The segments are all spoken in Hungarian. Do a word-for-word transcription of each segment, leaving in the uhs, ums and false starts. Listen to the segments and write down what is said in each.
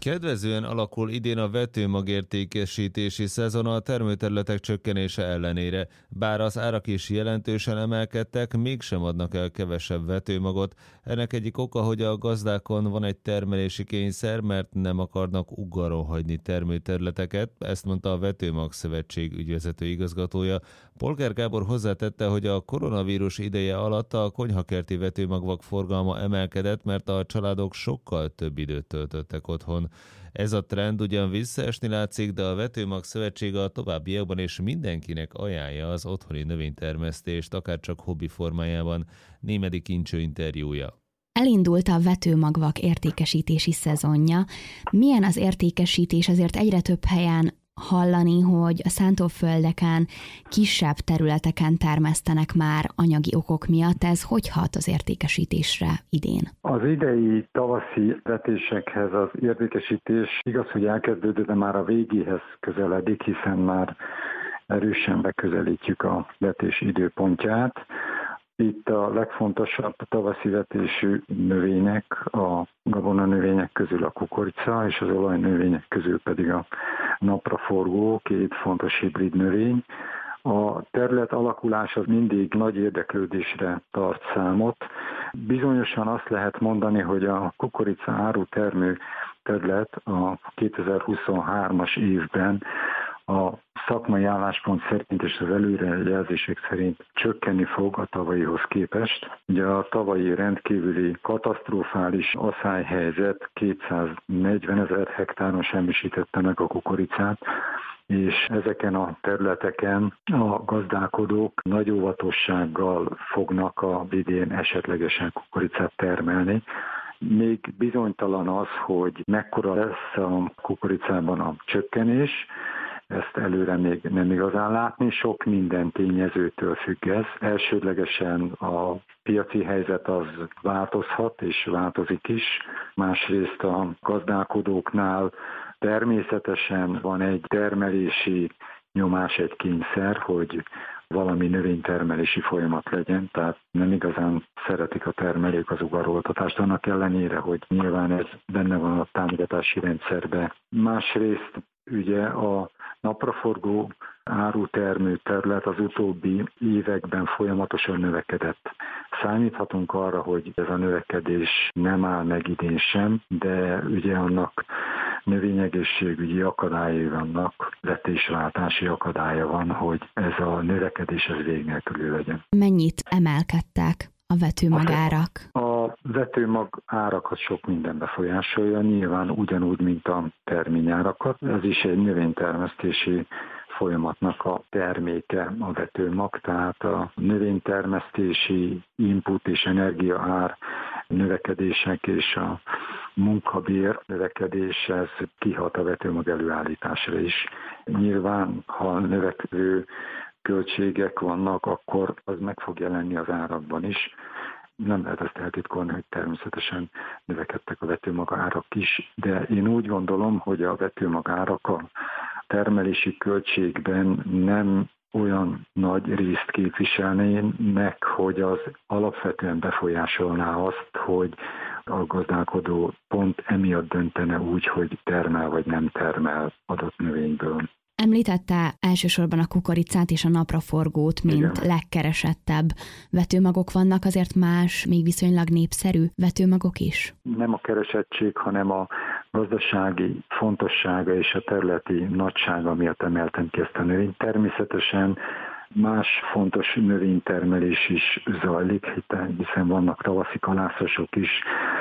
Kedvezően alakul idén a vetőmagértékesítési szezon a termőterületek csökkenése ellenére, bár az árak is jelentősen emelkedtek, mégsem adnak el kevesebb vetőmagot. Ennek egyik oka, hogy a gazdákon van egy termelési kényszer, mert nem akarnak uggaron hagyni termőterületeket, ezt mondta a Vetőmag Szövetség ügyvezető igazgatója. Polgár Gábor hozzátette, hogy a koronavírus ideje alatt a konyhakerti vetőmagvak forgalma emelkedett, mert a családok sokkal több időt töltöttek otthon. Ez a trend ugyan visszaesni látszik, de a Vetőmag Szövetség a továbbiakban és mindenkinek ajánlja az otthoni növénytermesztést, akárcsak hobbi formájában. Némedi Kincső interjúja. Elindult a vetőmagvak értékesítési szezonja. Milyen az értékesítés? Azért egyre több helyen hallani, hogy a szántóföldeken, kisebb területeken termesztenek már anyagi okok miatt. Ez hogy hat az értékesítésre idén? Az idei tavaszi vetésekhez az értékesítés igaz, hogy elkezdődött, de már a végéhez közeledik, hiszen már erősen beközelítjük a vetés időpontját. Itt a legfontosabb tavaszi vetésű növények, a gabonanövények közül a kukorica, és az olajnövények közül pedig a napraforgó, két fontos hibrid növény. A terület alakulás az mindig nagy érdeklődésre tart számot. Bizonyosan azt lehet mondani, hogy a kukorica árutermő terület a kétezer-huszonhármas évben a szakmai álláspont szerint és az előrejelzések szerint csökkenni fog a tavalyihoz képest. Ugye a tavalyi rendkívüli katasztrofális aszályhelyzet kétszáznegyven ezer hektáron semmisítette meg a kukoricát, és ezeken a területeken a gazdálkodók nagy óvatossággal fognak a idén esetlegesen kukoricát termelni. Még bizonytalan az, hogy mekkora lesz a kukoricában a csökkenés, ezt előre még nem igazán látni, sok minden tényezőtől függ ez. Elsődlegesen a piaci helyzet az változhat, és változik is. Másrészt a gazdálkodóknál természetesen van egy termelési nyomás, egy kényszer, hogy valami növénytermelési folyamat legyen, tehát nem igazán szeretik a termelők az ugaroltatást, annak ellenére, hogy nyilván ez benne van a támogatási rendszerben. Másrészt ugye a napraforgó árutermő terület az utóbbi években folyamatosan növekedett. Számíthatunk arra, hogy ez a növekedés nem áll meg idén sem, de ugye annak növényegészségügyi akadályai vannak, vetésváltási akadálya van, hogy ez a növekedés ez vég nélküli legyen. Mennyit emelkedtek a vetőmagárak? A vetőmag árakat sok minden befolyásolja, nyilván ugyanúgy, mint a terményárakat. Ez is egy növénytermesztési folyamatnak a terméke a vetőmag, tehát a növénytermesztési input és energia ár növekedések és a munkabér növekedés, ez kihat a vetőmag előállításra is. Nyilván, ha növekvő költségek vannak, akkor az meg fog jelenni az árakban is. Nem lehet ezt eltitkolni, hogy természetesen növekedtek a vetőmag árak is, de én úgy gondolom, hogy a vetőmag árak a termelési költségben nem olyan nagy részt képviselnének, hogy az alapvetően befolyásolná azt, hogy a gazdálkodó pont emiatt döntene úgy, hogy termel vagy nem termel adott növényből. Említette elsősorban a kukoricát és a napraforgót, mint igen, legkeresettebb vetőmagok. Vannak azért más, még viszonylag népszerű vetőmagok is? Nem a keresettség, hanem a gazdasági fontossága és a területi nagysága miatt emeltem ki ezt a növényt. Természetesen más fontos növénytermelés is zajlik, hiszen vannak tavaszi kalászosok is,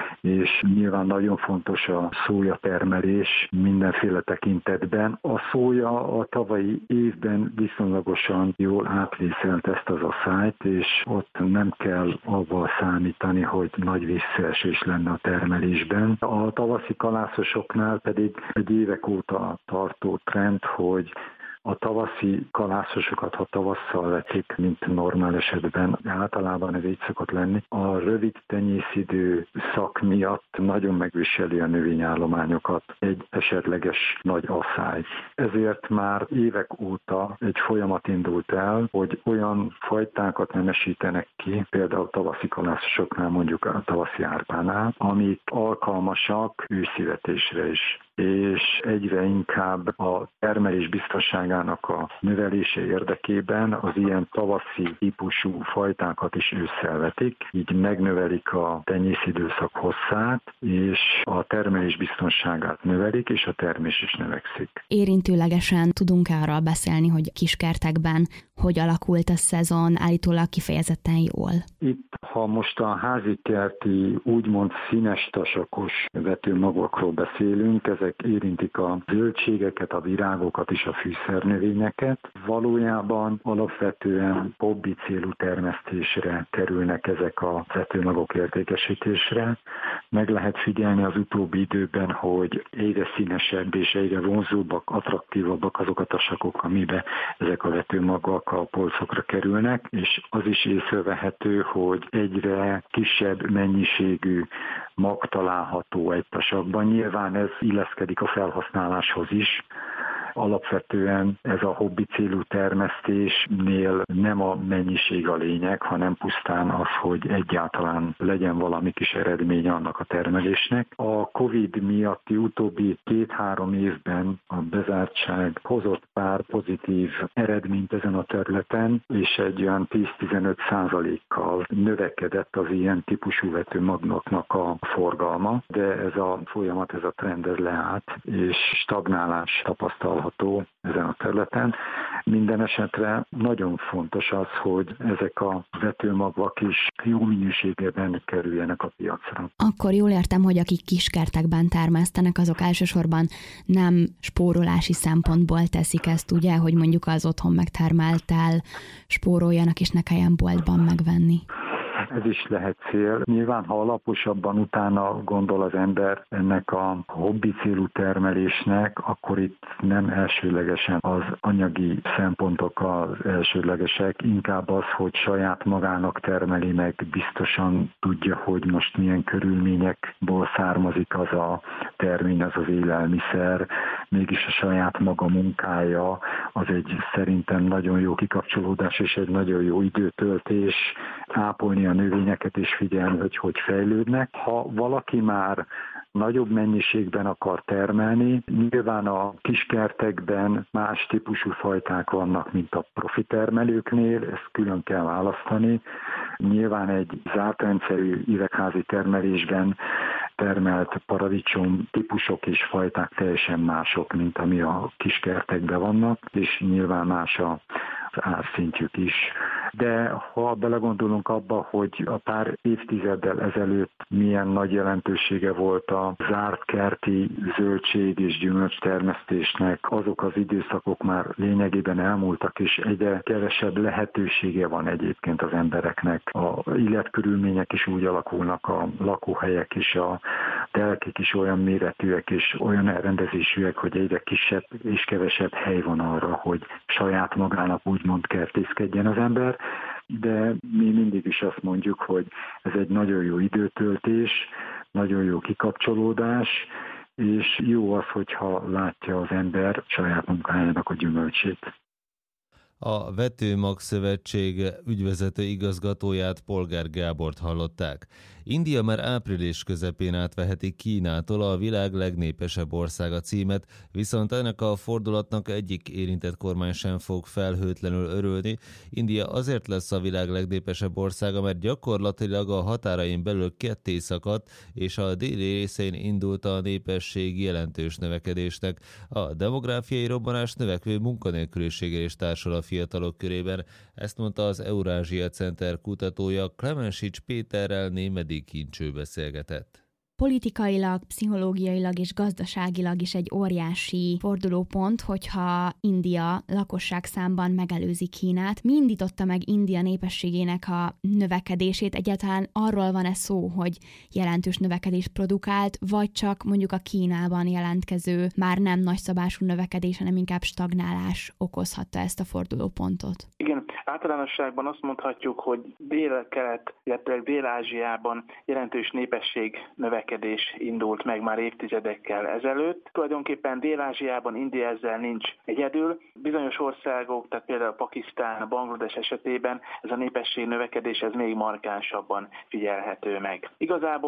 és nyilván nagyon fontos a szójatermelés mindenféle tekintetben. A szója a tavalyi évben viszonylagosan jól átvészelt ezt az asszályt, és ott nem kell avval számítani, hogy nagy visszaesés lenne a termelésben. A tavaszi kalászosoknál pedig egy évek óta tartó trend, hogy a tavaszi kalászosokat, ha tavasszal vetik, mint normál esetben, általában ez így szokott lenni. A rövid tenyészidő szak miatt nagyon megviseli a növényállományokat egy esetleges nagy asszály. Ezért már évek óta egy folyamat indult el, hogy olyan fajtákat nemesítenek ki, például tavaszi kalászosoknál, mondjuk a tavaszi árpánál, amik alkalmasak őszivetésre is. és egyre inkább a termelés biztonságának a növelése érdekében az ilyen tavaszi típusú fajtákat is ősszel vetik, így megnövelik a tenyészidőszak hosszát, és a termelés biztonságát növelik, és a termés is növekszik. Érintőlegesen tudunk arról beszélni, hogy kiskertekben hogy alakult a szezon, állítólag kifejezetten jól? Itt, ha most a házikerti úgymond színes tasakos vetőmagokról beszélünk, ezek érintik a zöldségeket, a virágokat és a fűszernövényeket. Valójában alapvetően hobbi célú termesztésre kerülnek ezek a vetőmagok értékesítésre. Meg lehet figyelni az utóbbi időben, hogy egyre színesebb és egyre vonzóbbak, attraktívabbak azok a tasakok, amiben ezek a vetőmagok a polcokra kerülnek, és az is észrevehető, hogy egyre kisebb mennyiségű mag található egy tasakban. Nyilván ez illeszkedik a felhasználáshoz is. Alapvetően ez a hobbi célú termesztésnél nem a mennyiség a lényeg, hanem pusztán az, hogy egyáltalán legyen valami kis eredménye annak a termelésnek. A Covid miatti utóbbi két-három évben a bezártság hozott pár pozitív eredményt ezen a területen, és egy olyan tíz-tizenöt százalékkal növekedett az ilyen típusú vetőmagoknak a forgalma, de ez a folyamat, ez a trend ez leállt, és stagnálás tapasztalható ezen a területen. Minden esetre nagyon fontos az, hogy ezek a vetőmagvak is jó minőségében kerüljenek a piacra. Akkor jól értem, hogy akik kiskertekben termesztenek, azok elsősorban nem spórolási szempontból teszik ezt, ugye, hogy mondjuk az otthon megtermeltel spóroljanak, és ne kelljen boltban megvenni. Ez is lehet cél. Nyilván, ha alaposabban utána gondol az ember ennek a hobbi célú termelésnek, akkor itt nem elsőlegesen az anyagi szempontok az elsődlegesek, inkább az, hogy saját magának termeli meg, biztosan tudja, hogy most milyen körülményekból származik az a termény, az az élelmiszer, mégis a saját maga munkája, az egy szerintem nagyon jó kikapcsolódás és egy nagyon jó időtöltés, ápolni a növényeket és figyelni, hogy hogy fejlődnek. Ha valaki már nagyobb mennyiségben akar termelni, nyilván a kiskertekben más típusú fajták vannak, mint a profi termelőknél, ezt külön kell választani. Nyilván egy zárt rendszerű üvegházi termelésben termelt paradicsom típusok és fajták teljesen mások, mint ami a kiskertekben vannak, és nyilván más a árszintjük is. De ha belegondolunk abba, hogy a pár évtizeddel ezelőtt milyen nagy jelentősége volt a zárt kerti zöldség és gyümölcs termesztésnek, azok az időszakok már lényegében elmúltak, és egyre kevesebb lehetősége van egyébként az embereknek. A életkörülmények is úgy alakulnak, a lakóhelyek is, a telkék is olyan méretűek és olyan elrendezésűek, hogy egyre kisebb és kevesebb hely van arra, hogy saját magának úgymond kertészkedjen az ember, de mi mindig is azt mondjuk, hogy ez egy nagyon jó időtöltés, nagyon jó kikapcsolódás, és jó az, hogyha látja az ember saját munkájának a gyümölcsét. A Vetőmag Szövetség ügyvezető igazgatóját, Polgár Gábort hallották. India már április közepén átveheti Kínától a világ legnépesebb országa címet, viszont ennek a fordulatnak egyik érintett kormány sem fog felhőtlenül örülni. India azért lesz a világ legnépesebb országa, mert gyakorlatilag a határain belül ketté szakadt, és a déli részén indult a népesség jelentős növekedésnek. A demográfiai robbanás növekvő munkanélküliséggel is társul a fiatalok körében. Ezt mondta az Eurázsia Center kutatója, Klemensics Péterrel Némedy Kincső beszélgetett. Politikailag, pszichológiailag és gazdaságilag is egy óriási fordulópont, hogyha India lakosság számban megelőzi Kínát. Mi indította meg India népességének a növekedését? Egyáltalán arról van-e szó, hogy jelentős növekedést produkált, vagy csak mondjuk a Kínában jelentkező már nem nagyszabású növekedés, hanem inkább stagnálás okozhatta ezt a fordulópontot? Igen, általánosságban azt mondhatjuk, hogy dél-kelet, illetve Dél-Ázsiában jelentős népesség növekedés indult meg már évtizedekkel ezelőtt. Tulajdonképpen Dél-Ázsiában India ezzel nincs egyedül. Bizonyos országok, tehát például Pakisztán, Banglades esetében ez a népesség növekedés ez még markánsabban figyelhető meg. Igazából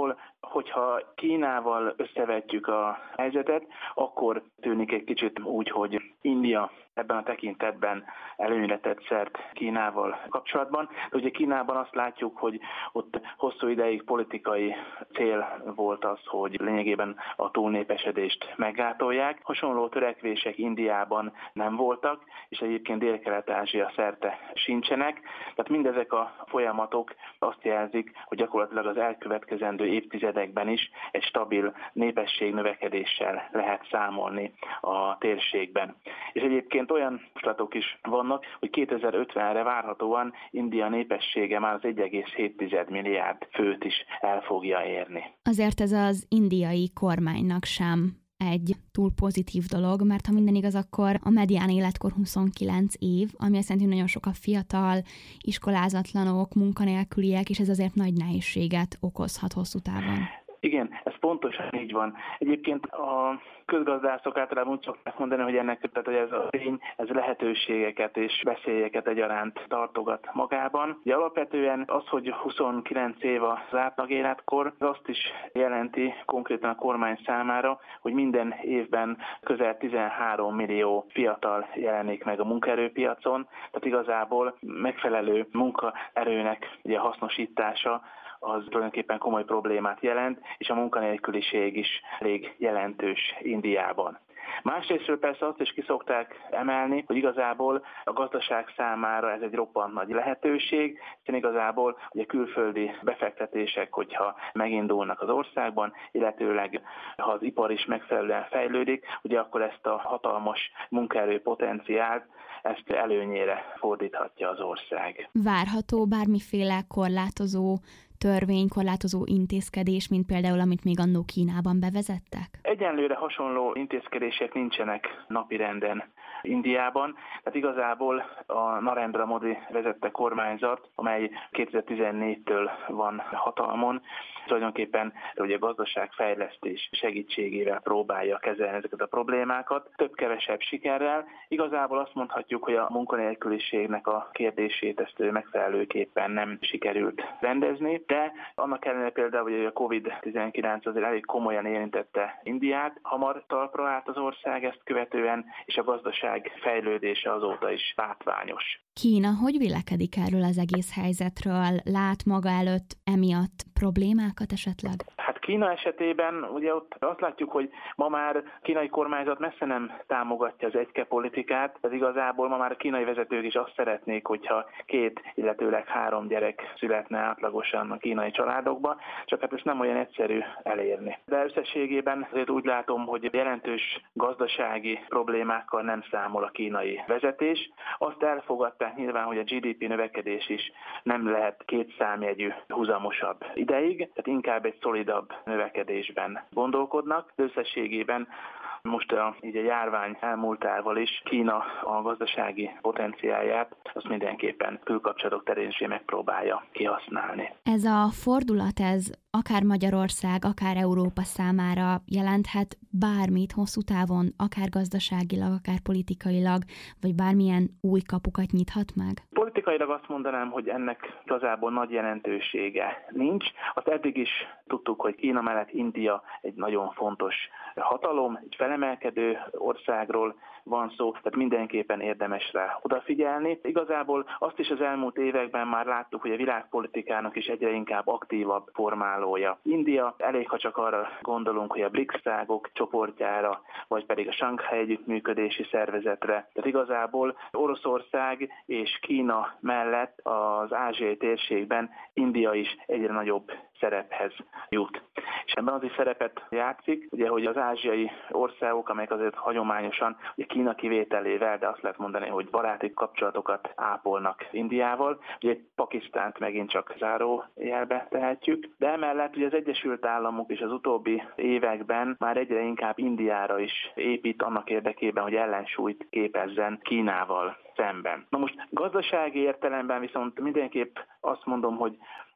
Hogyha Kínával összevetjük a helyzetet, akkor tűnik egy kicsit úgy, hogy India ebben a tekintetben előnyre tett szert Kínával kapcsolatban. De ugye Kínában azt látjuk, hogy ott hosszú ideig politikai cél volt az, hogy lényegében a túlnépesedést meggátolják. Hasonló törekvések Indiában nem voltak, és egyébként Dél-Kelet-Ázsia szerte sincsenek. Tehát mindezek a folyamatok azt jelzik, hogy gyakorlatilag az elkövetkezendő évtizedekben is egy stabil népességnövekedéssel lehet számolni a térségben. És egyébként olyan javaslatok is vannak, hogy kétezer-ötvenre várhatóan India népessége már az egy egész hét milliárd főt is el fogja érni. Azért ez az indiai kormánynak sem egy túl pozitív dolog, mert ha minden igaz, akkor a medián életkor huszonkilenc év, ami azt jelenti, hogy nagyon sok a fiatal, iskolázatlanok, munkanélküliek, és ez azért nagy nehézséget okozhat hosszú távon. Igen, ez pontosan így van. Egyébként a közgazdászok általában úgy szokták mondani, hogy ennek, tehát hogy ez a tény, ez lehetőségeket és veszélyeket egyaránt tartogat magában. Ugye alapvetően az, hogy huszonkilenc év az átlag életkor, az azt is jelenti konkrétan a kormány számára, hogy minden évben közel tizenhárom millió fiatal jelenik meg a munkaerőpiacon, tehát igazából megfelelő munkaerőnek ugye hasznosítása az tulajdonképpen komoly problémát jelent, és a munkanélküliség is elég jelentős Indiában. Másrésztről persze azt is ki szokták emelni, hogy igazából a gazdaság számára ez egy roppant nagy lehetőség, hiszen igazából ugye külföldi befektetések, hogyha megindulnak az országban, illetőleg ha az ipar is megfelelően fejlődik, ugye akkor ezt a hatalmas munkaerő potenciált, ezt előnyére fordíthatja az ország. Várható bármiféle korlátozó törvény, korlátozó intézkedés, mint például, amit még annó Kínában bevezettek? Egyenlőre hasonló intézkedések nincsenek napirenden Indiában, tehát igazából a Narendra Modi vezette kormányzat, amely kétezer-tizennégytől van hatalmon, tulajdonképpen ugye a gazdaságfejlesztés segítségével próbálja kezelni ezeket a problémákat, több-kevesebb sikerrel. Igazából azt mondhatjuk, hogy a munkanélküliségnek a kérdését ezt megfelelőképpen nem sikerült rendezni, de annak ellenére például, hogy a kovid tizenkilenc azért elég komolyan érintette Indiát, hamar talpra állt az ország ezt követően, és a gazdaság fejlődése azóta is látványos. Kína hogy vélekedik erről az egész helyzetről? Lát maga előtt emiatt problémákat esetleg? Hát Kína esetében ugye ott azt látjuk, hogy ma már a kínai kormányzat messze nem támogatja az egyke politikát, ez igazából ma már a kínai vezetők is azt szeretnék, hogyha két, illetőleg három gyerek születne átlagosan a kínai családokba, csak hát ezt nem olyan egyszerű elérni. De összességében azért úgy látom, hogy jelentős gazdasági problémákkal nem számol a kínai vezetés. Azt elfogadták nyilván, hogy a gé dé pé növekedés is nem lehet két számjegyű, huzamosabb ideig, tehát inkább egy szolidabb növekedésben gondolkodnak. Összességében most a, így a járvány elmúltával is Kína a gazdasági potenciálját azt mindenképpen külkapcsolatok terén is megpróbálja kihasználni. Ez a fordulat, ez akár Magyarország, akár Európa számára jelenthet bármit hosszú távon, akár gazdaságilag, akár politikailag, vagy bármilyen új kapukat nyithat meg? Politikailag azt mondanám, hogy ennek igazából nagy jelentősége nincs. Azt eddig is tudtuk, hogy Kína mellett India egy nagyon fontos hatalom, egy felemelkedő országról van szó, tehát mindenképpen érdemes rá odafigyelni. Igazából azt is az elmúlt években már láttuk, hogy a világpolitikának is egyre inkább aktívabb formálója. India, elég ha csak arra gondolunk, hogy a brik országok csoportjára, vagy pedig a Sanghai Együttműködési Szervezetre. Tehát igazából Oroszország és Kína mellett az ázsiai térségben India is egyre nagyobb szerephez jut. És ebben az is szerepet játszik, ugye, hogy az ázsiai országok, amelyek azért hagyományosan, ugye Kína kivételével, de azt lehet mondani, hogy baráti kapcsolatokat ápolnak Indiával. Ugye Pakisztánt megint csak zárójelbe tehetjük, de emellett ugye az Egyesült Államok is az utóbbi években már egyre inkább Indiára is épít annak érdekében, hogy ellensúlyt képezzen Kínával szemben. Na most gazdasági értelemben viszont mindenképp azt mondom, hogy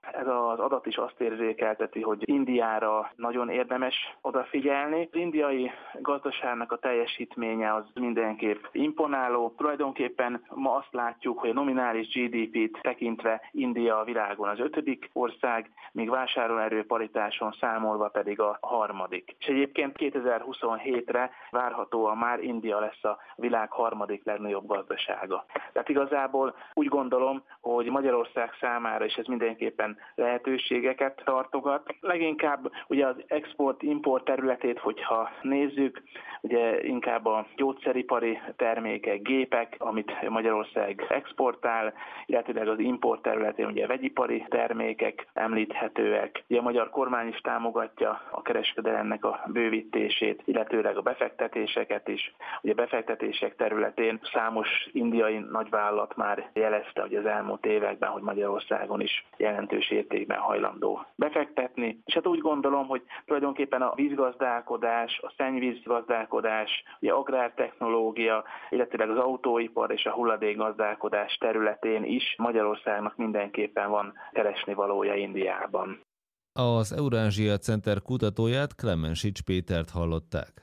ez az adat is azt érzékelteti, hogy Indiára nagyon érdemes odafigyelni. Az indiai gazdaságnak a teljesítménye az mindenképp imponáló. Tulajdonképpen ma azt látjuk, hogy a nominális gé dé pét tekintve India a világon az ötödik ország, míg vásárlóerő paritáson számolva pedig a harmadik. És egyébként kétezer-huszonhétre várhatóan már India lesz a világ harmadik legnagyobb gazdasága. Tehát igazából úgy gondolom, hogy Magyarország számára is ez mindenképpen lehetőségeket tartogat. Leginkább ugye az export-import területét, hogyha nézzük, ugye inkább a gyógyszeripari termékek, gépek, amit Magyarország exportál, illetőleg az import területén ugye vegyipari termékek említhetőek. Ugye a magyar kormány is támogatja a kereskedelemnek a bővítését, illetőleg a befektetéseket is. Ugye a befektetések területén számos indiai nagyvállalat már jelezte, hogy az elmúlt években, hogy Magyarországon is jelentős értékben hajlandó befektetni. És hát úgy gondolom, hogy tulajdonképpen a vízgazdálkodás, a szennyvízgazdálkodás, ugye agrártechnológia, illetőleg az autóipar és a hulladékgazdálkodás területén is Magyarországnak mindenképpen van keresnivalója Indiában. Az Eurázsia Center kutatóját, Klemensics Pétert hallották.